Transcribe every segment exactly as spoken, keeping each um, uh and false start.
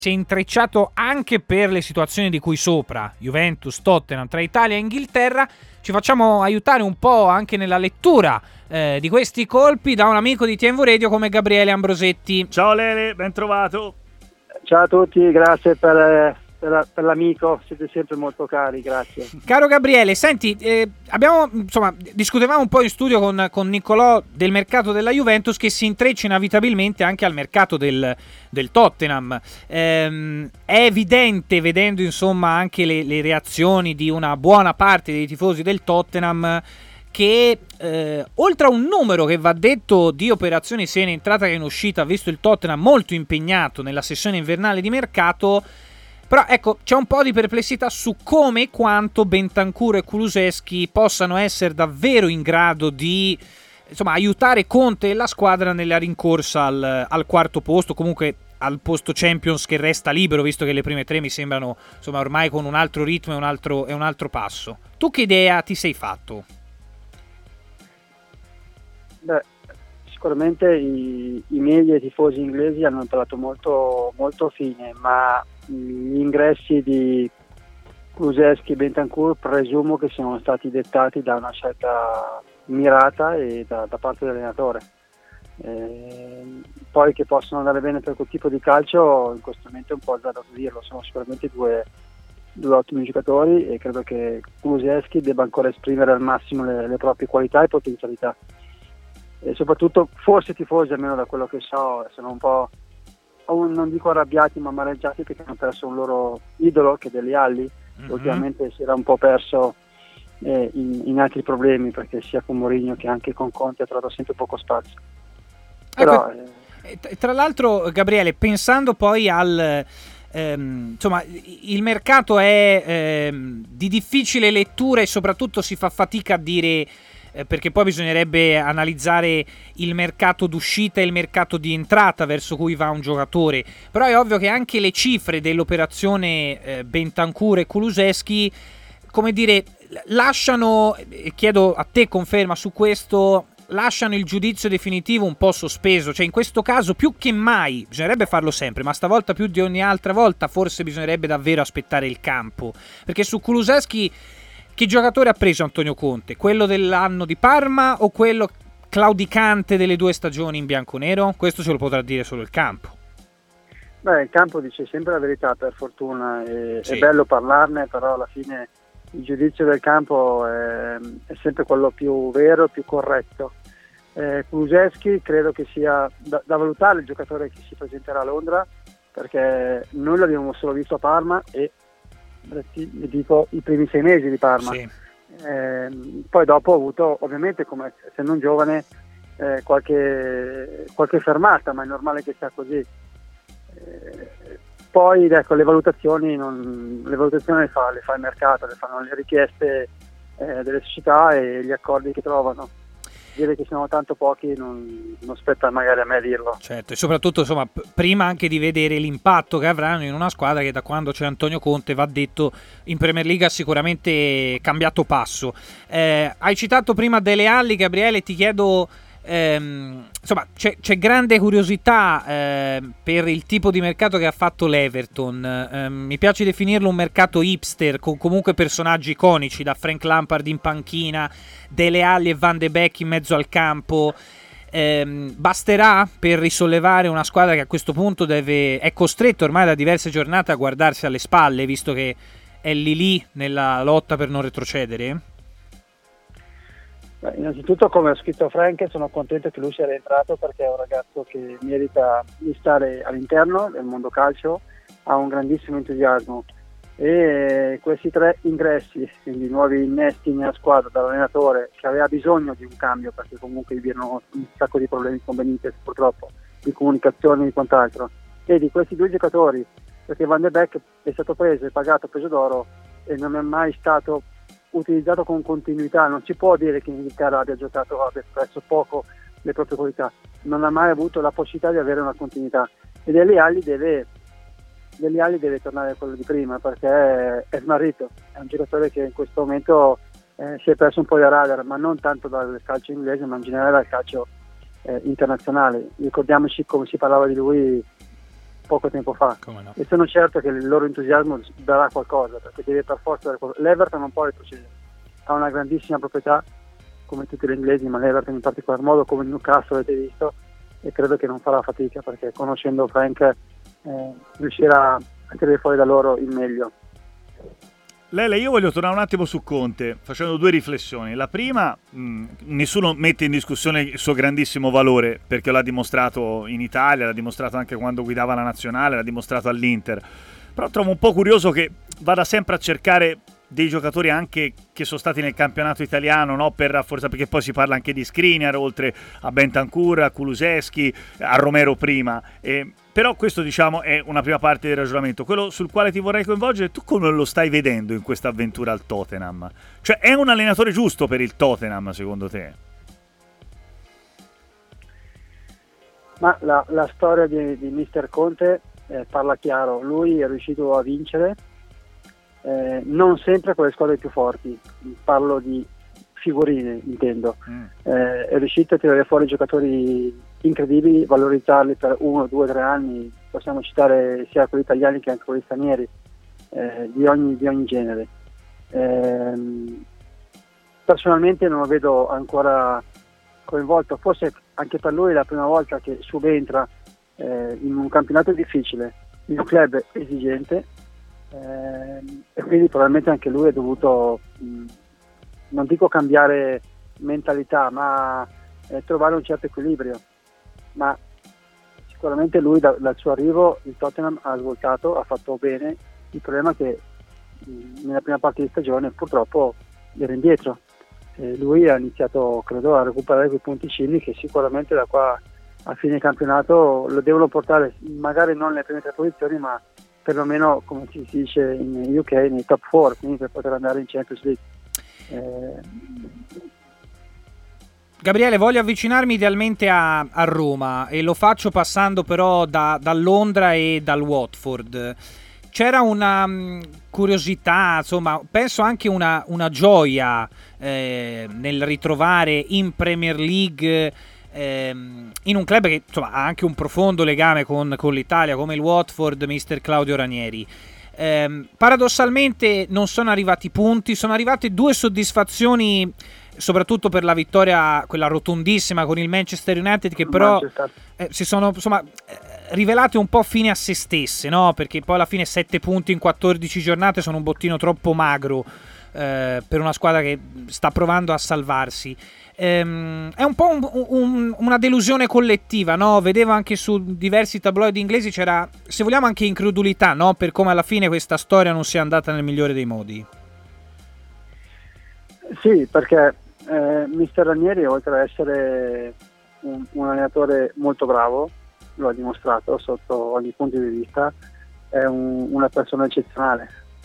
si è intrecciato anche per le situazioni di cui sopra, Juventus, Tottenham, tra Italia e Inghilterra. Ci facciamo aiutare un po' anche nella lettura eh, di questi colpi da un amico di T M V Radio come Gabriele Ambrosetti. Ciao Lele, ben trovato. Ciao a tutti, grazie per, per, per l'amico, siete sempre molto cari, grazie. Caro Gabriele, senti, eh, abbiamo insomma discutevamo un po' in studio con, con Niccolò del mercato della Juventus che si intreccia inevitabilmente anche al mercato del, del Tottenham. Ehm, è evidente, vedendo insomma anche le, le reazioni di una buona parte dei tifosi del Tottenham, che eh, oltre a un numero che va detto di operazioni sia in entrata che in uscita, visto il Tottenham molto impegnato nella sessione invernale di mercato, però ecco c'è un po' di perplessità su come e quanto Bentancur e Kulusevski possano essere davvero in grado di insomma aiutare Conte e la squadra nella rincorsa al, al quarto posto, comunque al posto Champions che resta libero, visto che le prime tre mi sembrano insomma ormai con un altro ritmo e un altro, e un altro passo. Tu che idea ti sei fatto? Beh, sicuramente i, i media e i tifosi inglesi hanno parlato molto, molto fine, ma gli ingressi di Kulusevski e Bentancur presumo che siano stati dettati da una scelta mirata e da, da parte dell'allenatore. Eh, poi che possono andare bene per quel tipo di calcio in questo momento è un po' azzardato dirlo, sono sicuramente due, due ottimi giocatori e credo che Kulusevski debba ancora esprimere al massimo le, le proprie qualità e potenzialità. E soprattutto forse i tifosi, almeno da quello che so, sono un po', non dico arrabbiati ma amareggiati perché hanno perso un loro idolo che è Dele Alli, mm-hmm. che ultimamente si era un po' perso eh, in, in altri problemi, perché sia con Mourinho che anche con Conte ha trovato sempre poco spazio. Però, ecco, eh... tra l'altro Gabriele, pensando poi al ehm, insomma il mercato è ehm, di difficile lettura e soprattutto si fa fatica a dire, perché poi bisognerebbe analizzare il mercato d'uscita e il mercato di entrata verso cui va un giocatore, però è ovvio che anche le cifre dell'operazione eh, Bentancur e Kulusevski, come dire, lasciano, chiedo a te conferma su questo, lasciano il giudizio definitivo un po' sospeso, cioè in questo caso più che mai, bisognerebbe farlo sempre, ma stavolta più di ogni altra volta forse bisognerebbe davvero aspettare il campo, perché su Kulusevski che giocatore ha preso Antonio Conte? Quello dell'anno di Parma o quello claudicante delle due stagioni in bianconero? Questo ce lo potrà dire solo il campo. Beh, il campo dice sempre la verità, per fortuna, e, sì. È bello parlarne, però alla fine il giudizio del campo è, è sempre quello più vero, più corretto. Eh, Kulusevski credo che sia da, da valutare il giocatore che si presenterà a Londra, perché noi l'abbiamo solo visto a Parma e ti dico i primi sei mesi di Parma, sì. eh, poi dopo ho avuto ovviamente, come essendo un giovane, eh, qualche, qualche fermata, ma è normale che sia così. Eh, poi ecco, le valutazioni non, le valutazioni le fa, le fa il mercato, le fanno le richieste eh, delle società e gli accordi che trovano. Dire che siamo tanto pochi non, non spetta magari a me dirlo. Certo, e soprattutto insomma p- prima anche di vedere l'impatto che avranno in una squadra che da quando c'è Antonio Conte, va detto, in Premier League ha sicuramente cambiato passo. Eh, hai citato prima Dele Alli, Gabriele, ti chiedo ehm, insomma c'è, c'è grande curiosità eh, per il tipo di mercato che ha fatto l'Everton. Eh, mi piace definirlo un mercato hipster con comunque personaggi iconici, da Frank Lampard in panchina, Dele Alli e Van de Beek in mezzo al campo. Eh, basterà per risollevare una squadra che a questo punto deve, è costretta ormai da diverse giornate a guardarsi alle spalle, visto che è lì lì nella lotta per non retrocedere? Beh, innanzitutto, come ha scritto Frank, sono contento che lui sia rientrato, perché è un ragazzo che merita di stare all'interno del mondo calcio, ha un grandissimo entusiasmo e questi tre ingressi, quindi nuovi innesti nella squadra dall'allenatore, che aveva bisogno di un cambio perché comunque vi erano un sacco di problemi con Benitez purtroppo, di comunicazione e quant'altro, e di questi due giocatori, perché Van de Beek è stato preso e pagato a peso d'oro e non è mai stato utilizzato con continuità. Non si può dire che in Inghilterra abbia giocato, abbia espresso poco le proprie qualità, non ha mai avuto la possibilità di avere una continuità, e Dele Alli deve Dele Alli deve tornare a quello di prima, perché è, è smarrito, è un giocatore che in questo momento eh, si è perso un po' di radar, ma non tanto dal calcio inglese ma in generale dal calcio eh, internazionale. Ricordiamoci come si parlava di lui poco tempo fa. No? E sono certo che il loro entusiasmo darà qualcosa, perché deve per forza dare qualcosa. L'Everton non può retrocedere, ha una grandissima proprietà come tutti gli inglesi, ma l'Everton in particolar modo, come il Newcastle avete visto, e credo che non farà fatica, perché conoscendo Frank eh, riuscirà a tirare fuori da loro il meglio. Lele, io voglio tornare un attimo su Conte facendo due riflessioni. La prima, mh, nessuno mette in discussione il suo grandissimo valore, perché l'ha dimostrato in Italia, l'ha dimostrato anche quando guidava la nazionale, l'ha dimostrato all'Inter. Però trovo un po' curioso che vada sempre a cercare dei giocatori anche che sono stati nel campionato italiano, no? Per rafforzare, perché poi si parla anche di Skriniar, oltre a Bentancur, a Kulusevski, a Romero prima. E, però questo, diciamo, è una prima parte del ragionamento. Quello sul quale ti vorrei coinvolgere, tu come lo stai vedendo in questa avventura al Tottenham? Cioè, è un allenatore giusto per il Tottenham, secondo te? Ma la, la storia di, di mister Conte eh, parla chiaro. Lui è riuscito a vincere Eh, non sempre con le squadre più forti, parlo di figurine, intendo. Mm. Eh, è riuscito a tirare fuori giocatori incredibili, valorizzarli per uno, due, tre anni. Possiamo citare sia quelli italiani che anche quelli stranieri, eh, di, ogni, di ogni genere. Eh, personalmente non lo vedo ancora coinvolto, forse anche per lui è la prima volta che subentra eh, in un campionato difficile, in un club esigente. Eh, e quindi probabilmente anche lui ha dovuto mh, non dico cambiare mentalità, ma eh, trovare un certo equilibrio. Ma sicuramente lui da, dal suo arrivo il Tottenham ha svoltato, ha fatto bene. Il problema è che mh, nella prima parte di stagione purtroppo era indietro. Eh, lui ha iniziato, credo, a recuperare quei punticini che sicuramente da qua a fine campionato lo devono portare, magari non nelle prime tre posizioni, ma perlomeno, come si dice in U K, nei top quattro, quindi per poter andare in Champions League. Eh... Gabriele, voglio avvicinarmi idealmente a, a Roma e lo faccio passando però da, da Londra e dal Watford. C'era una um, curiosità, insomma, penso anche una, una gioia eh, nel ritrovare in Premier League, in un club che insomma ha anche un profondo legame con, con l'Italia, come il Watford, mister Claudio Ranieri. Eh, paradossalmente non sono arrivati punti, sono arrivate due soddisfazioni, soprattutto per la vittoria, quella rotondissima con il Manchester United, che però eh, si sono insomma eh, rivelate un po' fine a se stesse, no? Perché poi alla fine sette punti in quattordici giornate sono un bottino troppo magro eh, per una squadra che sta provando a salvarsi. Ehm, è un po' un, un, una delusione collettiva, no? Vedevo anche su diversi tabloid inglesi c'era, se vogliamo, anche incredulità, no? Per come alla fine questa storia non sia andata nel migliore dei modi. Sì, perché eh, mister Ranieri, oltre ad essere un, un allenatore molto bravo, lo ha dimostrato sotto ogni punto di vista, è un, una persona eccezionale.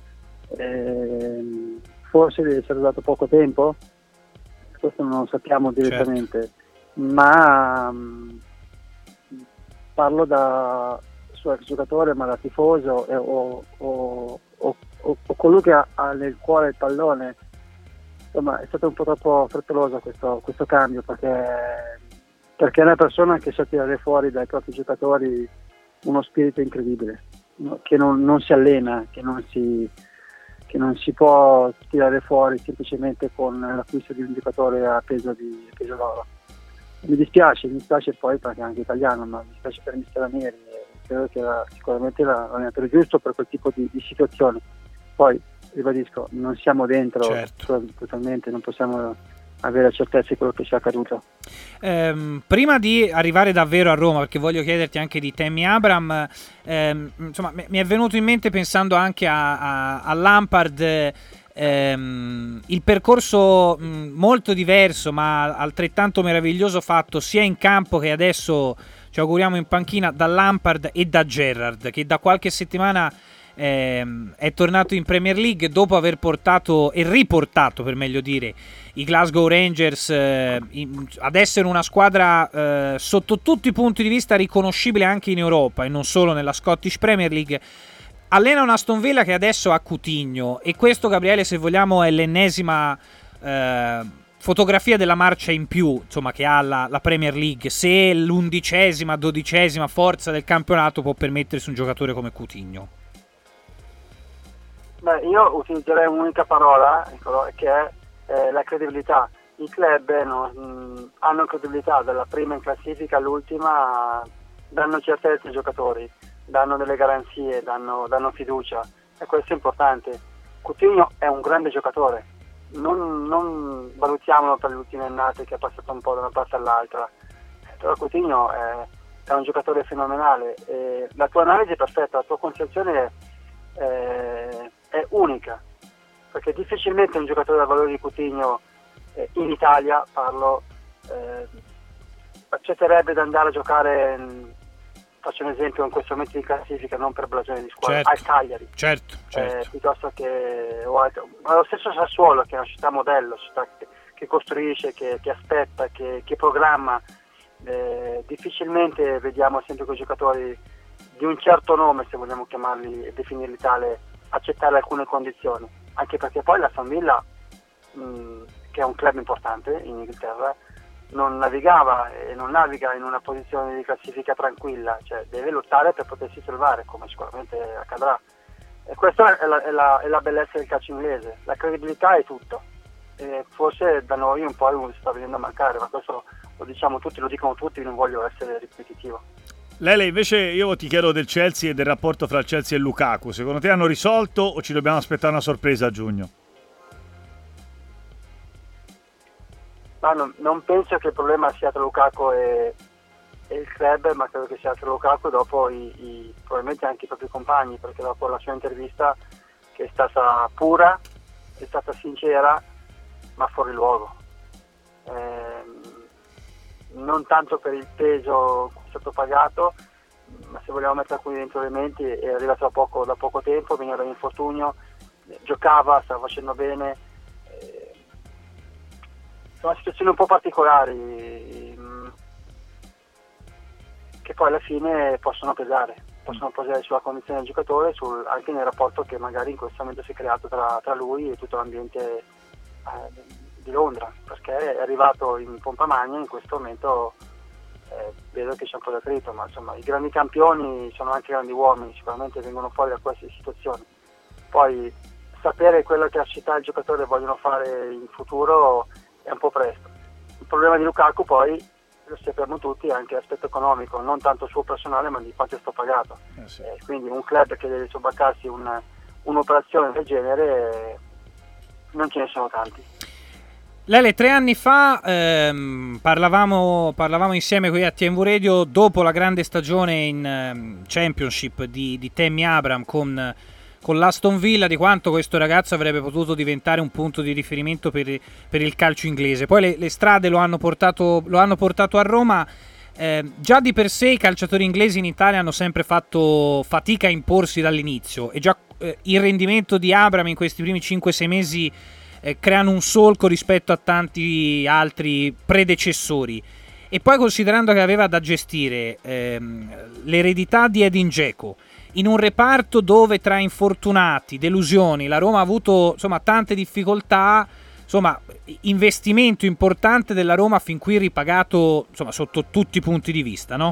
Eh, forse deve essere dato poco tempo, questo non lo sappiamo direttamente, certo. ma mh, parlo da suo ex giocatore, ma da tifoso eh, o, o, o, o, o colui che ha, ha nel cuore il pallone. Insomma, è stato un po' troppo frettoloso questo, questo cambio, perché, perché è una persona che sa tirare fuori dai propri giocatori uno spirito incredibile, no? Che non, non si allena, che non si che non si può tirare fuori semplicemente con l'acquisto di un giocatore a peso di a peso d'oro. Mi dispiace, mi dispiace poi perché è anche italiano, ma mi dispiace per mister Ranieri, credo che era sicuramente l'allenatore giusto per quel tipo di, di situazioni. Poi, ribadisco, non siamo dentro, certo. Totalmente, non possiamo avere certezza di quello che sia accaduto. Eh, prima di arrivare davvero a Roma, perché voglio chiederti anche di Tammy Abraham, ehm, insomma, mi è venuto in mente, pensando anche a, a, a Lampard, ehm, il percorso mh, molto diverso ma altrettanto meraviglioso fatto sia in campo che adesso ci auguriamo in panchina da Lampard e da Gerrard, che da qualche settimana Eh, è tornato in Premier League dopo aver portato e riportato, per meglio dire, i Glasgow Rangers eh, in, ad essere una squadra eh, sotto tutti i punti di vista riconoscibile anche in Europa e non solo nella Scottish Premier League. Allena una Aston Villa che adesso ha Coutinho, e questo, Gabriele, se vogliamo, è l'ennesima eh, fotografia della marcia in più, insomma, che ha la, la Premier League, se l'undicesima, dodicesima forza del campionato può permettersi un giocatore come Coutinho. Beh, io utilizzerei un'unica parola, che è eh, la credibilità. I club eh, no, mh, hanno credibilità, dalla prima in classifica all'ultima, danno certezza ai giocatori, danno delle garanzie, danno, danno fiducia, e questo è importante. Coutinho è un grande giocatore, non, non valutiamolo per le ultime annate che è passato un po' da una parte all'altra, però Coutinho è, è un giocatore fenomenale. E la tua analisi è perfetta, la tua concezione è, è, è unica, perché difficilmente un giocatore del valore di Coutinho eh, in Italia, parlo, eh, accetterebbe di andare a giocare, in, faccio un esempio, in questo momento di classifica, non per blasone di squadra, certo, al Cagliari, certo, certo. Eh, piuttosto che o al, ma lo stesso Sassuolo, che è una città modello, città che, che costruisce, che, che aspetta, che, che programma. Eh, difficilmente vediamo sempre quei giocatori di un certo nome, se vogliamo chiamarli e definirli tale, accettare alcune condizioni, anche perché poi la famiglia, mh, che è un club importante in Inghilterra, non navigava e non naviga in una posizione di classifica tranquilla, cioè deve lottare per potersi salvare, come sicuramente accadrà, e questa è la, è la, è la bellezza del calcio inglese. La credibilità è tutto, e forse da noi un po' sta venendo a mancare, ma questo lo diciamo tutti, lo dicono tutti, non voglio essere ripetitivo. Lele, invece io ti chiedo del Chelsea e del rapporto fra il Chelsea e Lukaku. Secondo te hanno risolto o ci dobbiamo aspettare una sorpresa a giugno? Ma non, non penso che il problema sia tra Lukaku e, e il club, ma credo che sia tra Lukaku e dopo i, i, probabilmente anche i propri compagni, perché dopo la sua intervista, che è stata pura, è stata sincera, ma fuori luogo. Eh, non tanto per il peso sottopagato, ma se vogliamo mettere alcuni dentro elementi, è arrivato da poco, da poco tempo, veniva da infortunio, giocava, stava facendo bene, eh, sono situazioni un po' particolari mh, che poi alla fine possono pesare, possono pesare sulla condizione del giocatore, sul, anche nel rapporto che magari in questo momento si è creato tra, tra lui e tutto l'ambiente eh, di Londra, perché è arrivato in pompa magna, in questo momento eh, vedo che c'è un po' da attrito, ma insomma i grandi campioni sono anche grandi uomini, sicuramente vengono fuori da queste situazioni. Poi sapere quello che la città e il giocatore vogliono fare in futuro è un po' presto. Il problema di Lukaku poi, lo sappiamo tutti, è anche l'aspetto economico, non tanto suo personale, ma di quanto è stato pagato. Eh sì. eh, quindi un club che deve sobbarcarsi un, un'operazione del genere, eh, non ce ne sono tanti. Lele, tre anni fa ehm, parlavamo, parlavamo insieme qui a T M V Radio dopo la grande stagione in um, Championship di, di Tammy Abraham con, con l'Aston Villa, di quanto questo ragazzo avrebbe potuto diventare un punto di riferimento per, per il calcio inglese. Poi le, le strade lo hanno portato, lo hanno portato a Roma. Eh, già di per sé i calciatori inglesi in Italia hanno sempre fatto fatica a imporsi dall'inizio, e già eh, il rendimento di Abraham in questi primi cinque sei mesi Eh, creano un solco rispetto a tanti altri predecessori. E poi, considerando che aveva da gestire ehm, l'eredità di Edin Dzeko in un reparto dove tra infortunati, delusioni, la Roma ha avuto insomma tante difficoltà, insomma investimento importante della Roma fin qui ripagato insomma sotto tutti i punti di vista, no?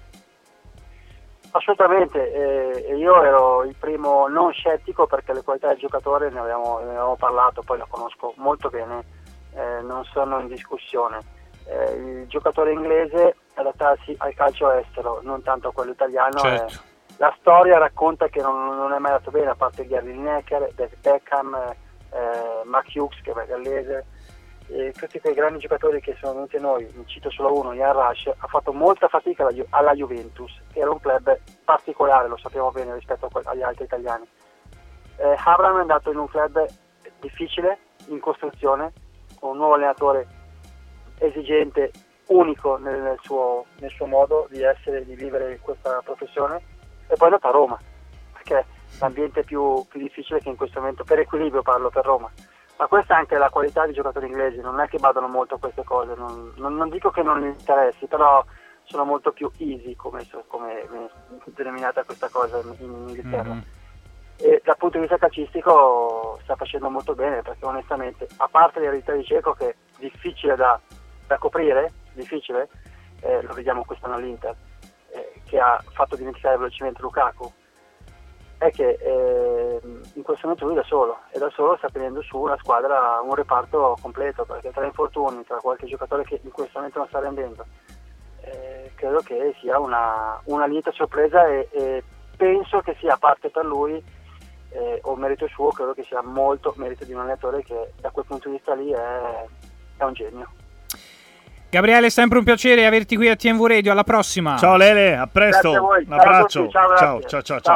Assolutamente, e eh, io ero il primo non scettico, perché le qualità del giocatore ne avevamo, ne avevamo parlato, poi lo conosco molto bene, eh, non sono in discussione. Eh, il giocatore inglese adattarsi al calcio estero, non tanto a quello italiano. Certo. Eh, la storia racconta che non, non è mai andato bene, a parte Gary Lineker, David Beckham, eh, Mark Hughes, che è gallese, e tutti quei grandi giocatori che sono venuti a noi. Ne cito solo uno, Ian Rush, ha fatto molta fatica alla, Ju- alla Juventus, che era un club particolare, lo sappiamo bene rispetto a que- agli altri italiani. eh, Abraham è andato in un club difficile, in costruzione, con un nuovo allenatore esigente, unico nel, nel, suo, nel suo modo di essere e di vivere questa professione, e poi è andato a Roma, perché l'ambiente più, più difficile che in questo momento, per equilibrio parlo, per Roma. Ma questa è anche la qualità dei giocatori inglesi, non è che badano molto a queste cose, non, non, non dico che non gli interessi, però sono molto più easy, come, come viene denominata questa cosa in, in Inghilterra. Mm-hmm. E dal punto di vista calcistico sta facendo molto bene, perché onestamente, a parte l'eredità di Dzeko, che difficile da, da coprire, difficile, eh, lo vediamo quest'anno all'Inter, eh, che ha fatto dimenticare velocemente Lukaku, è che eh, in questo momento lui da solo, e da solo sta tenendo su una squadra, un reparto completo, perché tra infortuni, tra qualche giocatore che in questo momento non sta rendendo, eh, credo che sia una, una lieta sorpresa e, e penso che sia, a parte per lui eh, o merito suo, credo che sia molto merito di un allenatore che da quel punto di vista lì è, è un genio. Gabriele, è sempre un piacere averti qui a T M V Radio, alla prossima. Ciao Lele, a presto, Grazie a voi. un abbraccio, Ciao, ciao, ciao, ciao, ciao.